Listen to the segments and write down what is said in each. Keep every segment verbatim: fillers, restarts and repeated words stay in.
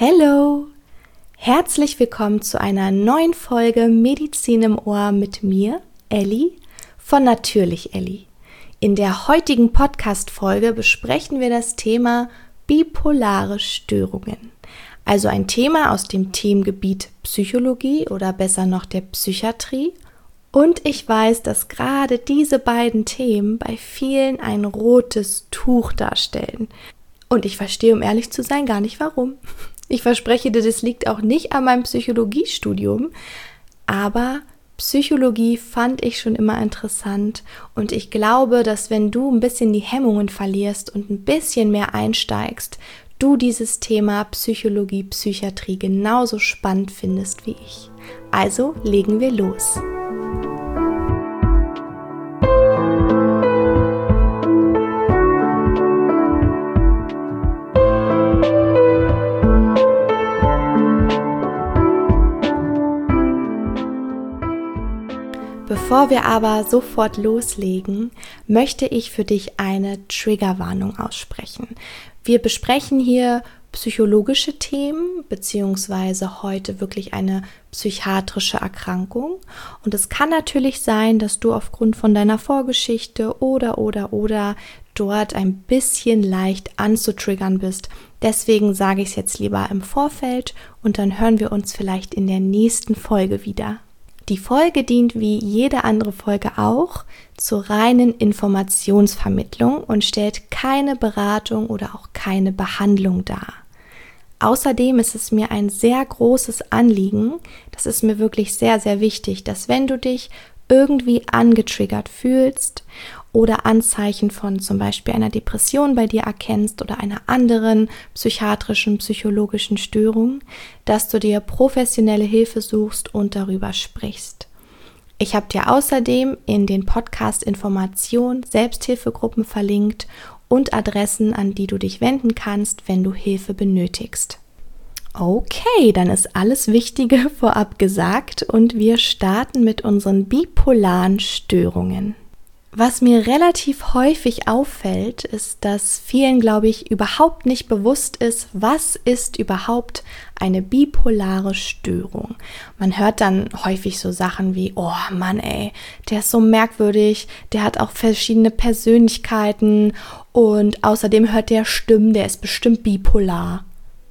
Hello! Herzlich willkommen zu einer neuen Folge Medizin im Ohr mit mir, Elli, von Natürlich Elli. In der heutigen Podcast-Folge besprechen wir das Thema bipolare Störungen. Also ein Thema aus dem Themengebiet Psychologie oder besser noch der Psychiatrie. Und ich weiß, dass gerade diese beiden Themen bei vielen ein rotes Tuch darstellen. Und ich verstehe, um ehrlich zu sein, gar nicht warum. Ich verspreche dir, das liegt auch nicht an meinem Psychologiestudium, aber Psychologie fand ich schon immer interessant und ich glaube, dass wenn du ein bisschen die Hemmungen verlierst und ein bisschen mehr einsteigst, du dieses Thema Psychologie, Psychiatrie genauso spannend findest wie ich. Also legen wir los. Bevor wir aber sofort loslegen, möchte ich für dich eine Triggerwarnung aussprechen. Wir besprechen hier psychologische Themen, beziehungsweise heute wirklich eine psychiatrische Erkrankung. Und es kann natürlich sein, dass du aufgrund von deiner Vorgeschichte oder, oder, oder dort ein bisschen leicht anzutriggern bist. Deswegen sage ich es jetzt lieber im Vorfeld und dann hören wir uns vielleicht in der nächsten Folge wieder. Die Folge dient wie jede andere Folge auch zur reinen Informationsvermittlung und stellt keine Beratung oder auch keine Behandlung dar. Außerdem ist es mir ein sehr großes Anliegen, das ist mir wirklich sehr, sehr wichtig, dass wenn du dich irgendwie angetriggert fühlst oder Anzeichen von zum Beispiel einer Depression bei dir erkennst oder einer anderen psychiatrischen, psychologischen Störung, dass du dir professionelle Hilfe suchst und darüber sprichst. Ich habe dir außerdem in den Podcast-Informationen Selbsthilfegruppen verlinkt und Adressen, an die du dich wenden kannst, wenn du Hilfe benötigst. Okay, dann ist alles Wichtige vorab gesagt und wir starten mit unseren bipolaren Störungen. Was mir relativ häufig auffällt, ist, dass vielen, glaube ich, überhaupt nicht bewusst ist, was ist überhaupt eine bipolare Störung. Man hört dann häufig so Sachen wie, oh Mann ey, der ist so merkwürdig, der hat auch verschiedene Persönlichkeiten und außerdem hört der Stimmen, der ist bestimmt bipolar.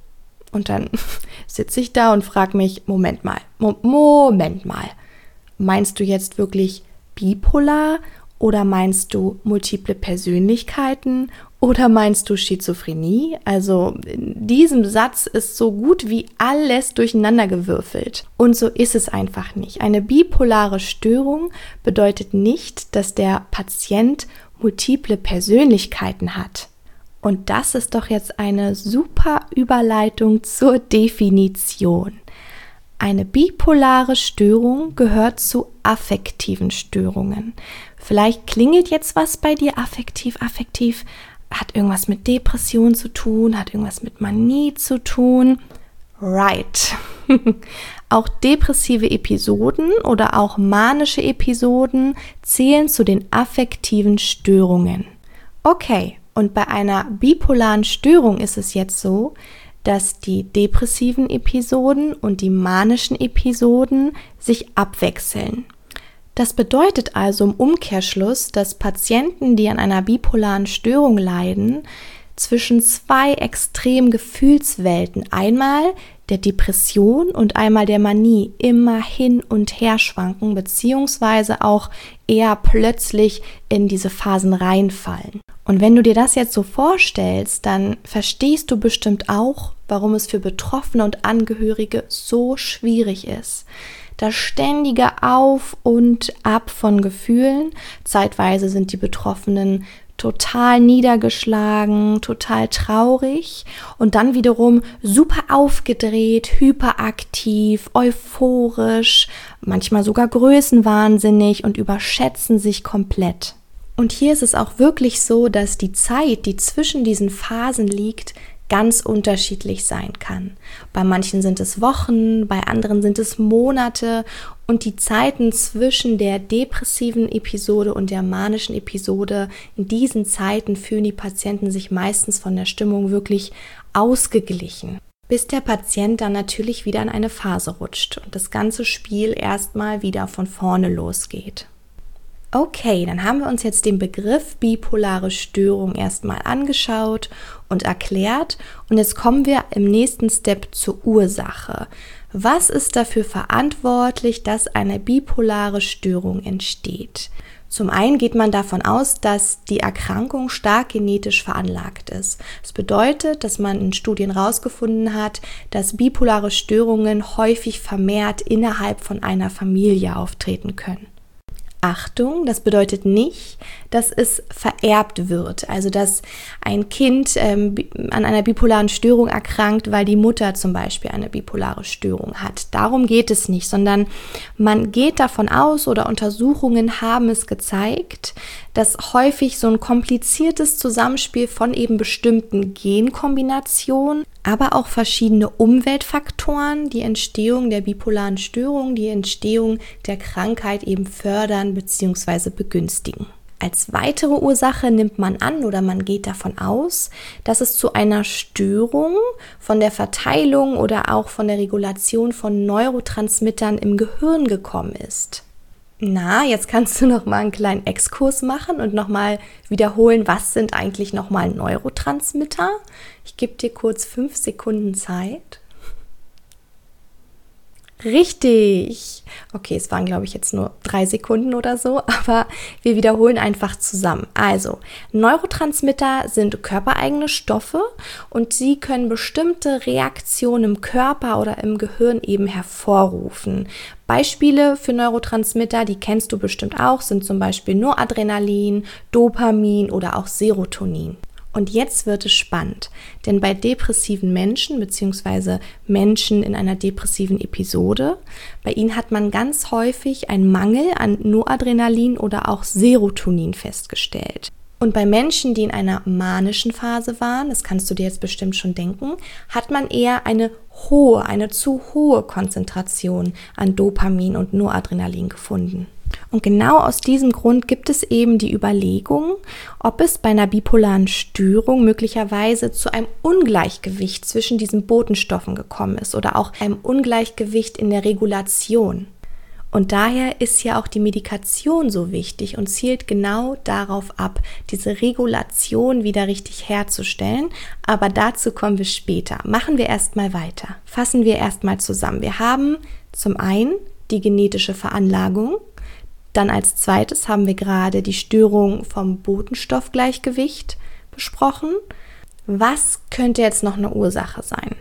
Und dann sitze ich da und frage mich, Moment mal, Mo- Moment mal, meinst du jetzt wirklich bipolar? Oder meinst du multiple Persönlichkeiten? Oder meinst du Schizophrenie? Also in diesem Satz ist so gut wie alles durcheinandergewürfelt. Und so ist es einfach nicht. Eine bipolare Störung bedeutet nicht, dass der Patient multiple Persönlichkeiten hat. Und das ist doch jetzt eine super Überleitung zur Definition. Eine bipolare Störung gehört zu affektiven Störungen. Vielleicht klingelt jetzt was bei dir, affektiv, affektiv, hat irgendwas mit Depression zu tun, hat irgendwas mit Manie zu tun. Right. Auch depressive Episoden oder auch manische Episoden zählen zu den affektiven Störungen. Okay, und bei einer bipolaren Störung ist es jetzt so, dass die depressiven Episoden und die manischen Episoden sich abwechseln. Das bedeutet also im Umkehrschluss, dass Patienten, die an einer bipolaren Störung leiden, zwischen zwei extremen Gefühlswelten, einmal der Depression und einmal der Manie, immer hin und her schwanken, beziehungsweise auch eher plötzlich in diese Phasen reinfallen. Und wenn du dir das jetzt so vorstellst, dann verstehst du bestimmt auch, warum es für Betroffene und Angehörige so schwierig ist. Das ständige Auf und Ab von Gefühlen. Zeitweise sind die Betroffenen total niedergeschlagen, total traurig und dann wiederum super aufgedreht, hyperaktiv, euphorisch, manchmal sogar größenwahnsinnig und überschätzen sich komplett. Und hier ist es auch wirklich so, dass die Zeit, die zwischen diesen Phasen liegt, ganz unterschiedlich sein kann. Bei manchen sind es Wochen, bei anderen sind es Monate und die Zeiten zwischen der depressiven Episode und der manischen Episode, in diesen Zeiten fühlen die Patienten sich meistens von der Stimmung wirklich ausgeglichen. bis der Patient dann natürlich wieder in eine Phase rutscht und das ganze Spiel erstmal wieder von vorne losgeht. Okay, dann haben wir uns jetzt den Begriff bipolare Störung erstmal angeschaut und erklärt und jetzt kommen wir im nächsten Step zur Ursache. Was ist dafür verantwortlich, dass eine bipolare Störung entsteht? Zum einen geht man davon aus, dass die Erkrankung stark genetisch veranlagt ist. Das bedeutet, dass man in Studien herausgefunden hat, dass bipolare Störungen häufig vermehrt innerhalb von einer Familie auftreten können. Achtung, das bedeutet nicht, dass es vererbt wird, also dass ein Kind ähm, an einer bipolaren Störung erkrankt, weil die Mutter zum Beispiel eine bipolare Störung hat. Darum geht es nicht, sondern man geht davon aus oder Untersuchungen haben es gezeigt, dass häufig so ein kompliziertes Zusammenspiel von eben bestimmten Genkombinationen, aber auch verschiedene Umweltfaktoren die Entstehung der bipolaren Störung, die Entstehung der Krankheit eben fördern bzw. begünstigen. Als weitere Ursache nimmt man an oder man geht davon aus, dass es zu einer Störung von der Verteilung oder auch von der Regulation von Neurotransmittern im Gehirn gekommen ist. Na, jetzt kannst du noch mal einen kleinen Exkurs machen und noch mal wiederholen, was sind eigentlich noch mal Neurotransmitter? Ich gebe dir kurz fünf Sekunden Zeit. Richtig. Okay, es waren, glaube ich, jetzt nur drei Sekunden oder so, aber wir wiederholen einfach zusammen. Also, Neurotransmitter sind körpereigene Stoffe und sie können bestimmte Reaktionen im Körper oder im Gehirn eben hervorrufen. Beispiele für Neurotransmitter, die kennst du bestimmt auch, sind zum Beispiel Noradrenalin, Dopamin oder auch Serotonin. Und jetzt wird es spannend, denn bei depressiven Menschen bzw. Menschen in einer depressiven Episode, bei ihnen hat man ganz häufig einen Mangel an Noradrenalin oder auch Serotonin festgestellt. Und bei Menschen, die in einer manischen Phase waren, das kannst du dir jetzt bestimmt schon denken, hat man eher eine hohe, eine zu hohe Konzentration an Dopamin und Noradrenalin gefunden. Und genau aus diesem Grund gibt es eben die Überlegung, ob es bei einer bipolaren Störung möglicherweise zu einem Ungleichgewicht zwischen diesen Botenstoffen gekommen ist oder auch einem Ungleichgewicht in der Regulation. Und daher ist ja auch die Medikation so wichtig und zielt genau darauf ab, diese Regulation wieder richtig herzustellen. Aber dazu kommen wir später. Machen wir erstmal weiter. Fassen wir erstmal zusammen. Wir haben zum einen die genetische Veranlagung. Dann als zweites haben wir gerade die Störung vom Botenstoffgleichgewicht besprochen. Was könnte jetzt noch eine Ursache sein?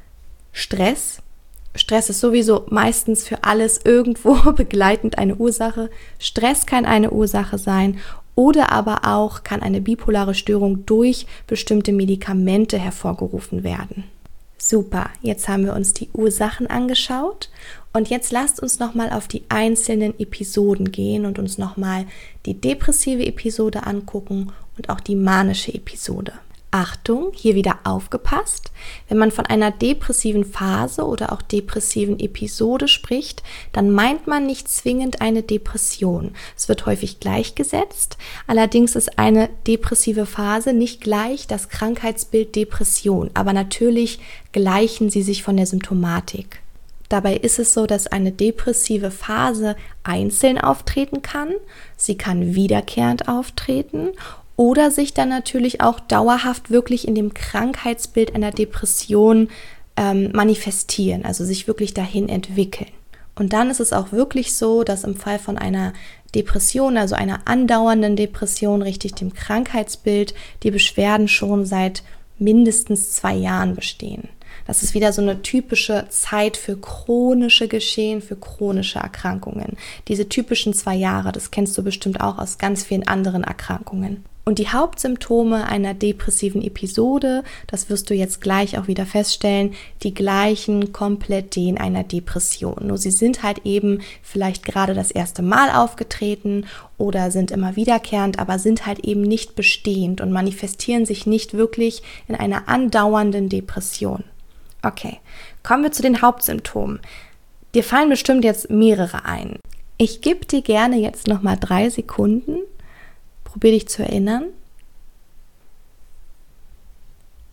Stress. Stress ist sowieso meistens für alles irgendwo begleitend eine Ursache. Stress kann eine Ursache sein oder aber auch kann eine bipolare Störung durch bestimmte Medikamente hervorgerufen werden. Super, jetzt haben wir uns die Ursachen angeschaut und jetzt lasst uns nochmal auf die einzelnen Episoden gehen und uns nochmal die depressive Episode angucken und auch die manische Episode. Achtung, hier wieder aufgepasst, wenn man von einer depressiven Phase oder auch depressiven Episode spricht, dann meint man nicht zwingend eine Depression. Es wird häufig gleichgesetzt, allerdings ist eine depressive Phase nicht gleich das Krankheitsbild Depression, aber natürlich gleichen sie sich von der Symptomatik. Dabei ist es so, dass eine depressive Phase einzeln auftreten kann, sie kann wiederkehrend auftreten oder sich dann natürlich auch dauerhaft wirklich in dem Krankheitsbild einer Depression ähm, manifestieren, also sich wirklich dahin entwickeln. Und dann ist es auch wirklich so, dass im Fall von einer Depression, also einer andauernden Depression, richtig dem Krankheitsbild, die Beschwerden schon seit mindestens zwei Jahren bestehen. Das ist wieder so eine typische Zeit für chronische Geschehen, für chronische Erkrankungen. Diese typischen zwei Jahre, das kennst du bestimmt auch aus ganz vielen anderen Erkrankungen. Und die Hauptsymptome einer depressiven Episode, das wirst du jetzt gleich auch wieder feststellen, die gleichen komplett denen einer Depression. Nur sie sind halt eben vielleicht gerade das erste Mal aufgetreten oder sind immer wiederkehrend, aber sind halt eben nicht bestehend und manifestieren sich nicht wirklich in einer andauernden Depression. Okay, kommen wir zu den Hauptsymptomen. Dir fallen bestimmt jetzt mehrere ein. Ich gebe dir gerne jetzt nochmal drei Sekunden. Probier dich zu erinnern.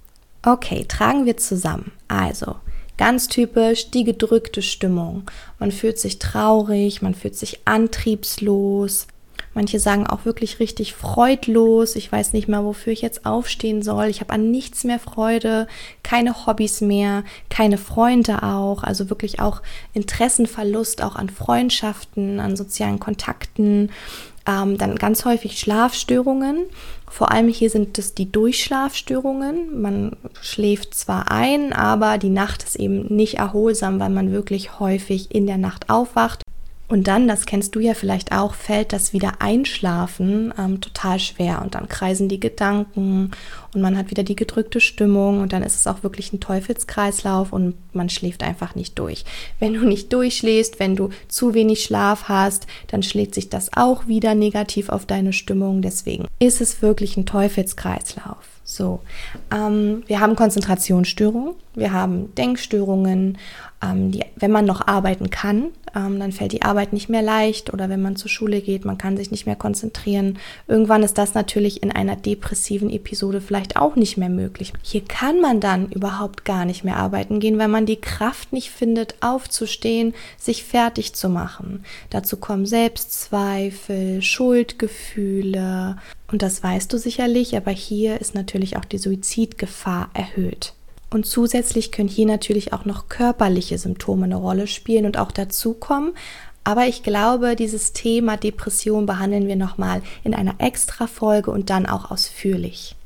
Okay, tragen wir zusammen. Also, ganz typisch die gedrückte Stimmung. Man fühlt sich traurig, man fühlt sich antriebslos. Manche sagen auch wirklich richtig freudlos. Ich weiß nicht mehr, wofür ich jetzt aufstehen soll. Ich habe an nichts mehr Freude, keine Hobbys mehr, keine Freunde auch. Also wirklich auch Interessenverlust, auch an Freundschaften, an sozialen Kontakten. Ähm, dann ganz häufig Schlafstörungen. Vor allem hier sind es die Durchschlafstörungen. Man schläft zwar ein, aber die Nacht ist eben nicht erholsam, weil man wirklich häufig in der Nacht aufwacht. Und dann, das kennst du ja vielleicht auch, fällt das wieder Einschlafen ähm, total schwer. Und dann kreisen die Gedanken und man hat wieder die gedrückte Stimmung und dann ist es auch wirklich ein Teufelskreislauf und man schläft einfach nicht durch. Wenn du nicht durchschläfst, wenn du zu wenig Schlaf hast, dann schlägt sich das auch wieder negativ auf deine Stimmung. Deswegen ist es wirklich ein Teufelskreislauf. So, ähm, wir haben Konzentrationsstörungen, wir haben Denkstörungen, ähm, die, wenn man noch arbeiten kann, ähm, dann fällt die Arbeit nicht mehr leicht oder wenn man zur Schule geht, man kann sich nicht mehr konzentrieren. Irgendwann ist das natürlich in einer depressiven Episode vielleicht auch nicht mehr möglich. Hier kann man dann überhaupt gar nicht mehr arbeiten gehen, weil man die Kraft nicht findet, aufzustehen, sich fertig zu machen. Dazu kommen Selbstzweifel, Schuldgefühle. Und das weißt du sicherlich, aber hier ist natürlich auch die Suizidgefahr erhöht. Und zusätzlich können hier natürlich auch noch körperliche Symptome eine Rolle spielen und auch dazukommen. Aber ich glaube, dieses Thema Depression behandeln wir nochmal in einer Extra-Folge und dann auch ausführlich.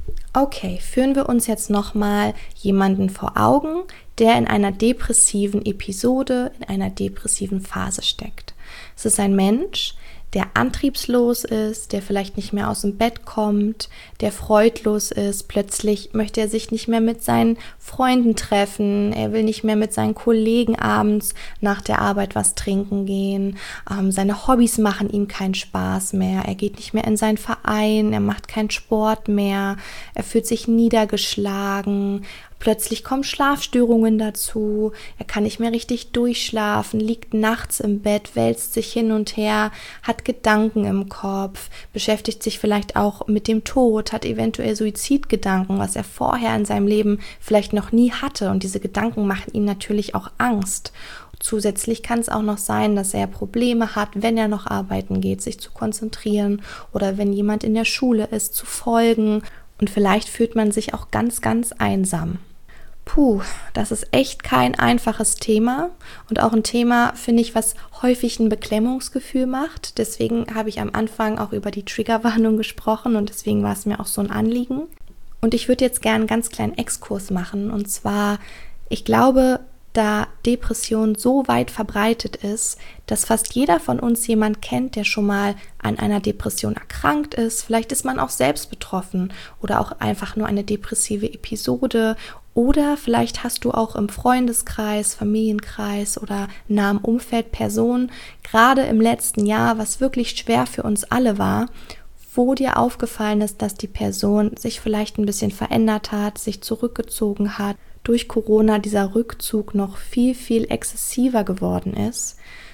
Okay, führen wir uns jetzt nochmal jemanden vor Augen, der in einer depressiven Episode, in einer depressiven Phase steckt. Es ist ein Mensch, der antriebslos ist, der vielleicht nicht mehr aus dem Bett kommt, der freudlos ist. Plötzlich möchte er sich nicht mehr mit seinen Freunden treffen, er will nicht mehr mit seinen Kollegen abends nach der Arbeit was trinken gehen. Ähm, seine Hobbys machen ihm keinen Spaß mehr, er geht nicht mehr in seinen Verein, er macht keinen Sport mehr, er fühlt sich niedergeschlagen. Plötzlich kommen Schlafstörungen dazu, er kann nicht mehr richtig durchschlafen, liegt nachts im Bett, wälzt sich hin und her, hat Gedanken im Kopf, beschäftigt sich vielleicht auch mit dem Tod, hat eventuell Suizidgedanken, was er vorher in seinem Leben vielleicht noch nie hatte. Und diese Gedanken machen ihm natürlich auch Angst. Zusätzlich kann es auch noch sein, dass er Probleme hat, wenn er noch arbeiten geht, sich zu konzentrieren oder wenn jemand in der Schule ist, zu folgen. Und vielleicht fühlt man sich auch ganz, ganz einsam. Puh, das ist echt kein einfaches Thema und auch ein Thema, finde ich, was häufig ein Beklemmungsgefühl macht. Deswegen habe ich am Anfang auch über die Triggerwarnung gesprochen und deswegen war es mir auch so ein Anliegen. Und ich würde jetzt gerne einen ganz kleinen Exkurs machen und zwar, ich glaube, da Depression so weit verbreitet ist, dass fast jeder von uns jemand kennt, der schon mal an einer Depression erkrankt ist. Vielleicht ist man auch selbst betroffen oder auch einfach nur eine depressive Episode. Oder vielleicht hast du auch im Freundeskreis, Familienkreis oder nahem Umfeld Personen, gerade im letzten Jahr, was wirklich schwer für uns alle war, wo dir aufgefallen ist, dass die Person sich vielleicht ein bisschen verändert hat, sich zurückgezogen hat, durch Corona dieser Rückzug noch viel, viel exzessiver geworden ist.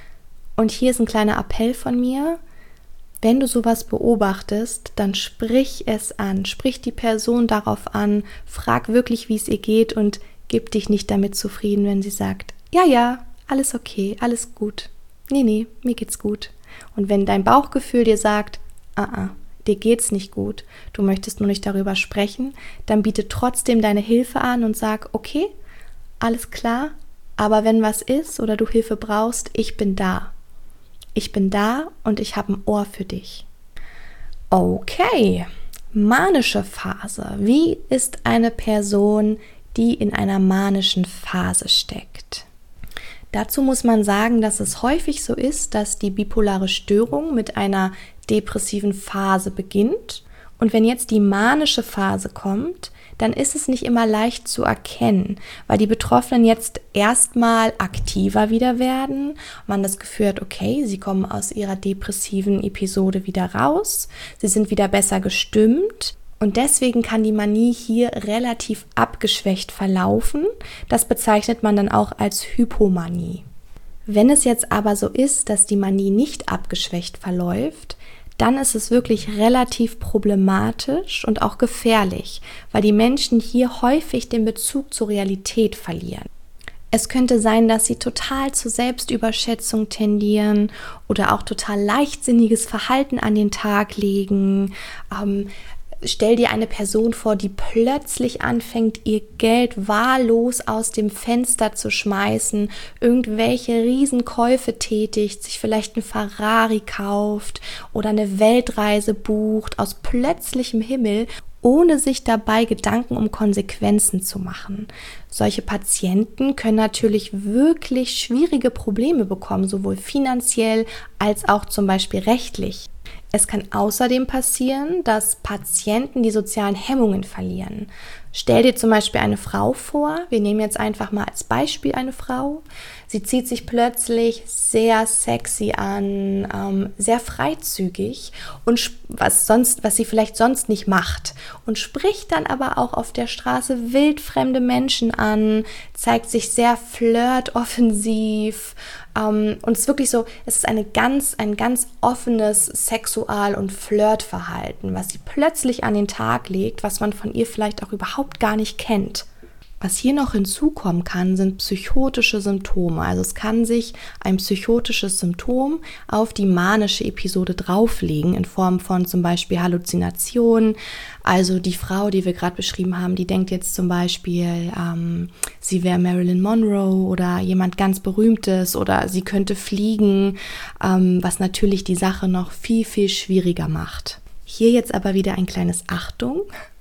Und hier ist ein kleiner Appell von mir: Wenn du sowas beobachtest, dann sprich es an, sprich die Person darauf an, frag wirklich, wie es ihr geht und gib dich nicht damit zufrieden, wenn sie sagt, ja, ja, alles okay, alles gut, nee, nee, mir geht's gut. Und wenn dein Bauchgefühl dir sagt, ah, ah, dir geht's nicht gut, du möchtest nur nicht darüber sprechen, dann biete trotzdem deine Hilfe an und sag, okay, alles klar, aber wenn was ist oder du Hilfe brauchst, ich bin da. Ich bin da und ich habe ein Ohr für dich. Okay, manische Phase. Wie ist eine Person, die in einer manischen Phase steckt? Dazu muss man sagen, dass es häufig so ist, dass die bipolare Störung mit einer depressiven Phase beginnt. Und wenn jetzt die manische Phase kommt, dann ist es nicht immer leicht zu erkennen, weil die Betroffenen jetzt erstmal aktiver wieder werden, man das Gefühl hat, okay, sie kommen aus ihrer depressiven Episode wieder raus, sie sind wieder besser gestimmt und deswegen kann die Manie hier relativ abgeschwächt verlaufen. Das bezeichnet man dann auch als Hypomanie. Wenn es jetzt aber so ist, dass die Manie nicht abgeschwächt verläuft, dann ist es wirklich relativ problematisch und auch gefährlich, weil die Menschen hier häufig den Bezug zur Realität verlieren. Es könnte sein, dass sie total zur Selbstüberschätzung tendieren oder auch total leichtsinniges Verhalten an den Tag legen. Ähm, stell dir eine Person vor, die plötzlich anfängt, ihr Geld wahllos aus dem Fenster zu schmeißen, irgendwelche Riesenkäufe tätigt, sich vielleicht einen Ferrari kauft oder eine Weltreise bucht aus plötzlichem Himmel, ohne sich dabei Gedanken um Konsequenzen zu machen. Solche Patienten können natürlich wirklich schwierige Probleme bekommen, sowohl finanziell als auch zum Beispiel rechtlich. Es kann außerdem passieren, dass Patienten die sozialen Hemmungen verlieren. Stell dir zum Beispiel eine Frau vor, wir nehmen jetzt einfach mal als Beispiel eine Frau. Sie zieht sich plötzlich sehr sexy an, ähm, sehr freizügig und was sonst, was sie vielleicht sonst nicht macht und spricht dann aber auch auf der Straße wildfremde Menschen an, zeigt sich sehr flirtoffensiv ähm, und es ist wirklich so, es ist eine ganz, ein ganz offenes Sexual- und Flirtverhalten, was sie plötzlich an den Tag legt, was man von ihr vielleicht auch überhaupt gar nicht kennt. Was hier noch hinzukommen kann, sind psychotische Symptome. Also es kann sich ein psychotisches Symptom auf die manische Episode drauflegen in Form von zum Beispiel Halluzinationen. Also die Frau, die wir gerade beschrieben haben, die denkt jetzt zum Beispiel, ähm, sie wäre Marilyn Monroe oder jemand ganz Berühmtes oder sie könnte fliegen, ähm, was natürlich die Sache noch viel, viel schwieriger macht. Hier jetzt aber wieder ein kleines Achtung.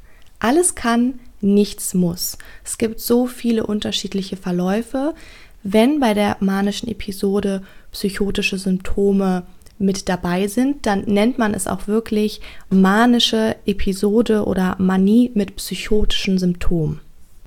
Alles kann, nichts muss. Es gibt so viele unterschiedliche Verläufe. Wenn bei der manischen Episode psychotische Symptome mit dabei sind, dann nennt man es auch wirklich manische Episode oder Manie mit psychotischen Symptomen.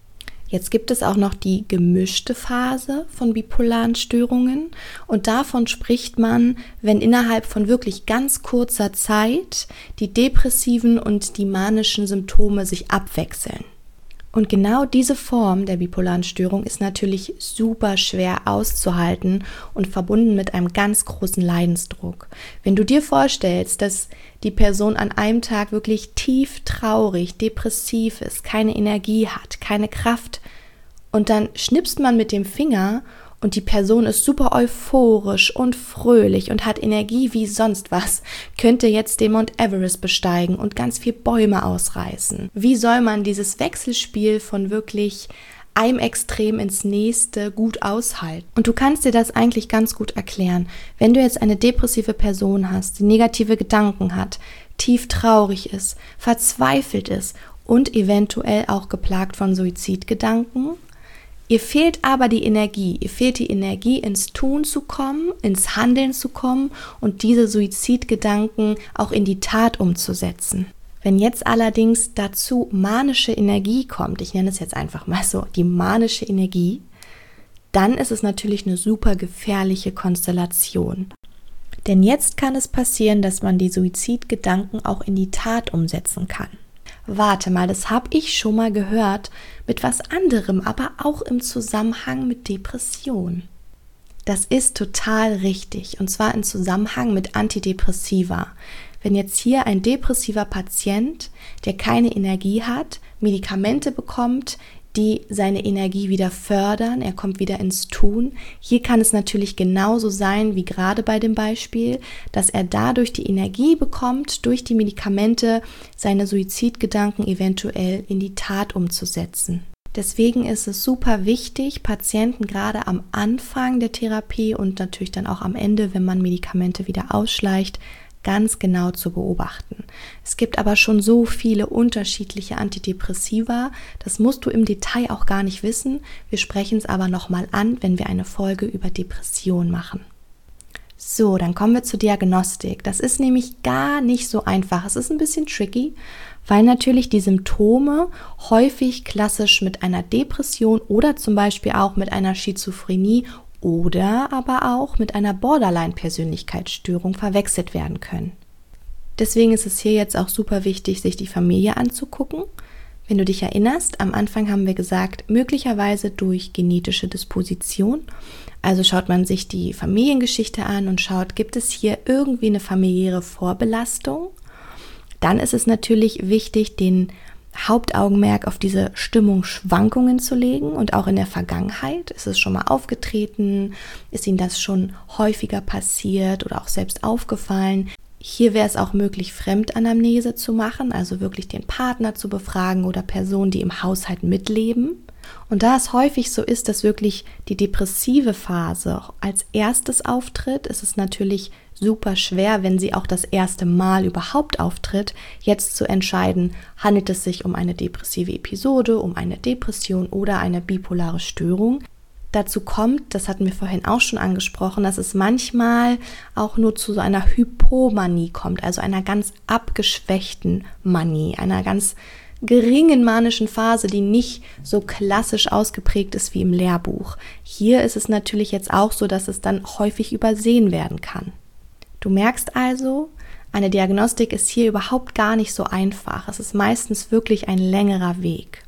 Jetzt gibt es auch noch die gemischte Phase von bipolaren Störungen und davon spricht man, wenn innerhalb von wirklich ganz kurzer Zeit die depressiven und die manischen Symptome sich abwechseln. Und genau diese Form der bipolaren Störung ist natürlich super schwer auszuhalten und verbunden mit einem ganz großen Leidensdruck. Wenn du dir vorstellst, dass die Person an einem Tag wirklich tief traurig, depressiv ist, keine Energie hat, keine Kraft und dann schnipst man mit dem Finger und die Person ist super euphorisch und fröhlich und hat Energie wie sonst was, könnte jetzt den Mount Everest besteigen und ganz viel Bäume ausreißen. Wie soll man dieses Wechselspiel von wirklich einem Extrem ins nächste gut aushalten? Und du kannst dir das eigentlich ganz gut erklären. Wenn du jetzt eine depressive Person hast, die negative Gedanken hat, tief traurig ist, verzweifelt ist und eventuell auch geplagt von Suizidgedanken, ihr fehlt aber die Energie, ihr fehlt die Energie, ins Tun zu kommen, ins Handeln zu kommen und diese Suizidgedanken auch in die Tat umzusetzen. Wenn jetzt allerdings dazu manische Energie kommt, ich nenne es jetzt einfach mal so, die manische Energie, dann ist es natürlich eine super gefährliche Konstellation. Denn jetzt kann es passieren, dass man die Suizidgedanken auch in die Tat umsetzen kann. Warte mal, das habe ich schon mal gehört, mit was anderem, aber auch im Zusammenhang mit Depression. Das ist total richtig, und zwar im Zusammenhang mit Antidepressiva. Wenn jetzt hier ein depressiver Patient, der keine Energie hat, Medikamente bekommt, die seine Energie wieder fördern, er kommt wieder ins Tun. Hier kann es natürlich genauso sein wie gerade bei dem Beispiel, dass er dadurch die Energie bekommt, durch die Medikamente seine Suizidgedanken eventuell in die Tat umzusetzen. Deswegen ist es super wichtig, Patienten gerade am Anfang der Therapie und natürlich dann auch am Ende, wenn man Medikamente wieder ausschleicht, ganz genau zu beobachten. Es gibt aber schon so viele unterschiedliche Antidepressiva, das musst du im Detail auch gar nicht wissen. Wir sprechen es aber nochmal an, wenn wir eine Folge über Depression machen. So, dann kommen wir zur Diagnostik. Das ist nämlich gar nicht so einfach. Es ist ein bisschen tricky, weil natürlich die Symptome häufig klassisch mit einer Depression oder zum Beispiel auch mit einer Schizophrenie oder aber auch mit einer Borderline-Persönlichkeitsstörung verwechselt werden können. Deswegen ist es hier jetzt auch super wichtig, sich die Familie anzugucken, Wenn du dich erinnerst, am Anfang haben wir gesagt, möglicherweise durch genetische Disposition. Also schaut man sich die Familiengeschichte an und schaut, gibt es hier irgendwie eine familiäre Vorbelastung? Dann ist es natürlich wichtig, den Hauptaugenmerk auf diese Stimmungsschwankungen zu legen und auch in der Vergangenheit. Ist es schon mal aufgetreten? Ist Ihnen das schon häufiger passiert oder auch selbst aufgefallen? Hier wäre es auch möglich, Fremdanamnese zu machen, also wirklich den Partner zu befragen oder Personen, die im Haushalt mitleben. Und da es häufig so ist, dass wirklich die depressive Phase als erstes auftritt, ist es natürlich super schwer, wenn sie auch das erste Mal überhaupt auftritt, jetzt zu entscheiden, handelt es sich um eine depressive Episode, um eine Depression oder eine bipolare Störung. Dazu kommt, das hatten wir vorhin auch schon angesprochen, dass es manchmal auch nur zu so einer Hypomanie kommt, also einer ganz abgeschwächten Manie, einer ganz geringen manischen Phase, die nicht so klassisch ausgeprägt ist wie im Lehrbuch. Hier ist es natürlich jetzt auch so, dass es dann häufig übersehen werden kann. Du merkst also, eine Diagnostik ist hier überhaupt gar nicht so einfach. Es ist meistens wirklich ein längerer Weg.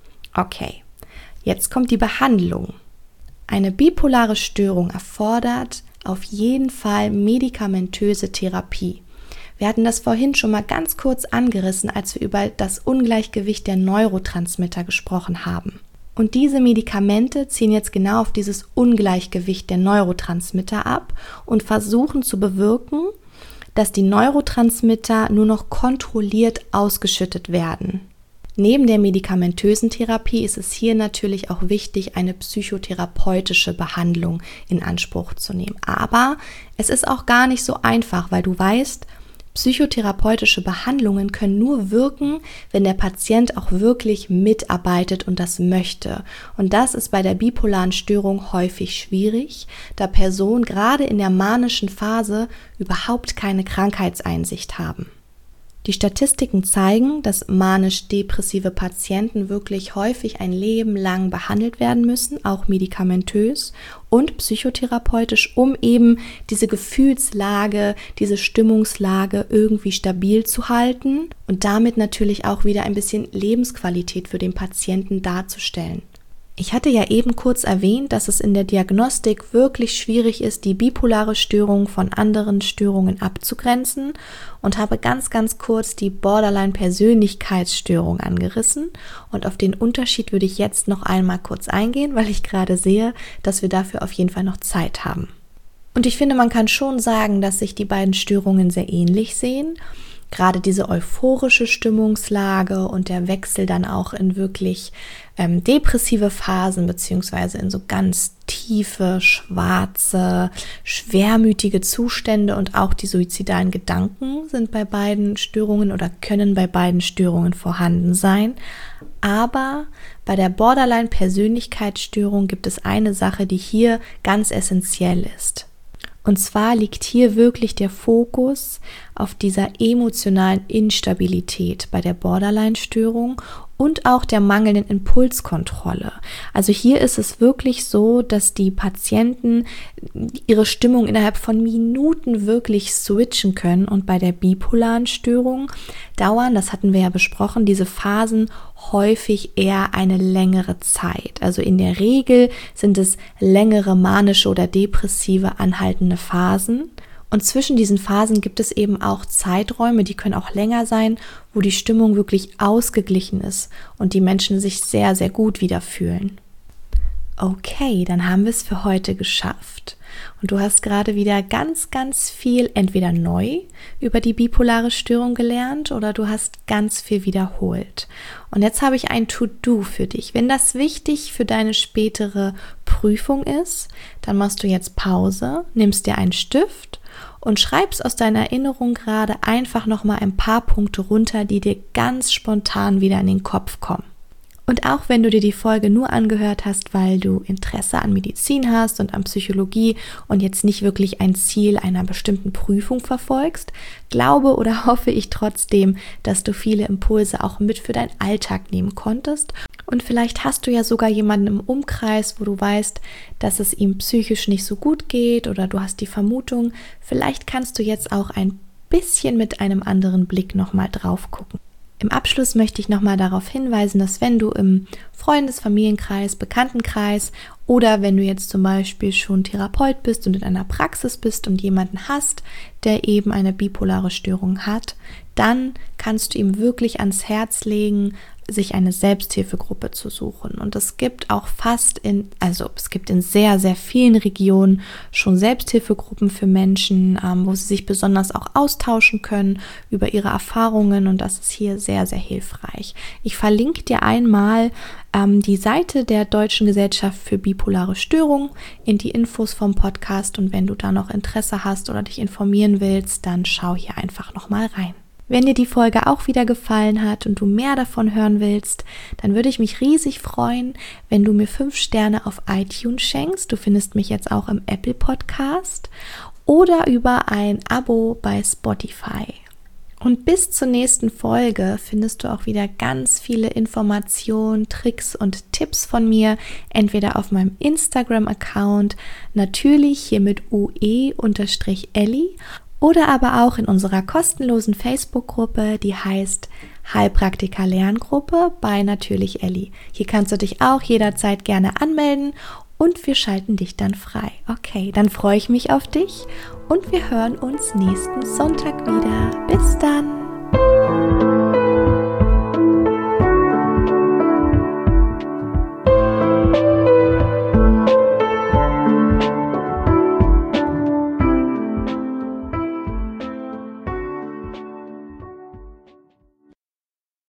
Okay, jetzt kommt die Behandlung. Eine bipolare Störung erfordert auf jeden Fall medikamentöse Therapie. Wir hatten das vorhin schon mal ganz kurz angerissen, als wir über das Ungleichgewicht der Neurotransmitter gesprochen haben. Und diese Medikamente zielen jetzt genau auf dieses Ungleichgewicht der Neurotransmitter ab und versuchen zu bewirken, dass die Neurotransmitter nur noch kontrolliert ausgeschüttet werden. Neben der medikamentösen Therapie ist es hier natürlich auch wichtig, eine psychotherapeutische Behandlung in Anspruch zu nehmen. Aber es ist auch gar nicht so einfach, weil du weißt, psychotherapeutische Behandlungen können nur wirken, wenn der Patient auch wirklich mitarbeitet und das möchte. Und das ist bei der bipolaren Störung häufig schwierig, da Personen gerade in der manischen Phase überhaupt keine Krankheitseinsicht haben. Die Statistiken zeigen, dass manisch-depressive Patienten wirklich häufig ein Leben lang behandelt werden müssen, auch medikamentös und psychotherapeutisch, um eben diese Gefühlslage, diese Stimmungslage irgendwie stabil zu halten und damit natürlich auch wieder ein bisschen Lebensqualität für den Patienten darzustellen. Ich hatte ja eben kurz erwähnt, dass es in der Diagnostik wirklich schwierig ist, die bipolare Störung von anderen Störungen abzugrenzen und habe ganz, ganz kurz die Borderline-Persönlichkeitsstörung angerissen und auf den Unterschied würde ich jetzt noch einmal kurz eingehen, weil ich gerade sehe, dass wir dafür auf jeden Fall noch Zeit haben. Und ich finde, man kann schon sagen, dass sich die beiden Störungen sehr ähnlich sehen. Gerade diese euphorische Stimmungslage und der Wechsel dann auch in wirklich ähm, depressive Phasen beziehungsweise in so ganz tiefe, schwarze, schwermütige Zustände und auch die suizidalen Gedanken sind bei beiden Störungen oder können bei beiden Störungen vorhanden sein. Aber bei der Borderline-Persönlichkeitsstörung gibt es eine Sache, die hier ganz essentiell ist. Und zwar liegt hier wirklich der Fokus auf dieser emotionalen Instabilität bei der Borderline-Störung und auch der mangelnden Impulskontrolle. Also hier ist es wirklich so, dass die Patienten ihre Stimmung innerhalb von Minuten wirklich switchen können und bei der bipolaren Störung dauern, das hatten wir ja besprochen, diese Phasen häufig eher eine längere Zeit. Also in der Regel sind es längere manische oder depressive anhaltende Phasen. Und zwischen diesen Phasen gibt es eben auch Zeiträume, die können auch länger sein, wo die Stimmung wirklich ausgeglichen ist und die Menschen sich sehr, sehr gut wieder fühlen. Okay, dann haben wir es für heute geschafft. Und du hast gerade wieder ganz, ganz viel entweder neu über die bipolare Störung gelernt oder du hast ganz viel wiederholt. Und jetzt habe ich ein To-Do für dich. Wenn das wichtig für deine spätere Prüfung ist, dann machst du jetzt Pause, nimmst dir einen Stift und schreibst aus deiner Erinnerung gerade einfach nochmal ein paar Punkte runter, die dir ganz spontan wieder in den Kopf kommen. Und auch wenn du dir die Folge nur angehört hast, weil du Interesse an Medizin hast und an Psychologie und jetzt nicht wirklich ein Ziel einer bestimmten Prüfung verfolgst, glaube oder hoffe ich trotzdem, dass du viele Impulse auch mit für deinen Alltag nehmen konntest. Und vielleicht hast du ja sogar jemanden im Umkreis, wo du weißt, dass es ihm psychisch nicht so gut geht oder du hast die Vermutung, vielleicht kannst du jetzt auch ein bisschen mit einem anderen Blick nochmal drauf gucken. Im Abschluss möchte ich nochmal darauf hinweisen, dass wenn du im Freundes-, Familienkreis, Bekanntenkreis oder wenn du jetzt zum Beispiel schon Therapeut bist und in einer Praxis bist und jemanden hast, der eben eine bipolare Störung hat, dann kannst du ihm wirklich ans Herz legen, sich eine Selbsthilfegruppe zu suchen. Und es gibt auch fast in, also es gibt in sehr, sehr vielen Regionen schon Selbsthilfegruppen für Menschen, ähm, wo sie sich besonders auch austauschen können über ihre Erfahrungen, und das ist hier sehr, sehr hilfreich. Ich verlinke dir einmal ähm, die Seite der Deutschen Gesellschaft für bipolare Störung in die Infos vom Podcast, und wenn du da noch Interesse hast oder dich informieren willst, dann schau hier einfach nochmal rein. Wenn dir die Folge auch wieder gefallen hat und du mehr davon hören willst, dann würde ich mich riesig freuen, wenn du mir fünf Sterne auf iTunes schenkst. Du findest mich jetzt auch im Apple Podcast oder über ein Abo bei Spotify. Und bis zur nächsten Folge findest du auch wieder ganz viele Informationen, Tricks und Tipps von mir, entweder auf meinem Instagram-Account, natürlich hier mit U E Elli, oder aber auch in unserer kostenlosen Facebook-Gruppe, die heißt Heilpraktiker Lerngruppe bei Natürlich Elli. Hier kannst du dich auch jederzeit gerne anmelden und wir schalten dich dann frei. Okay, dann freue ich mich auf dich und wir hören uns nächsten Sonntag wieder. Bis dann!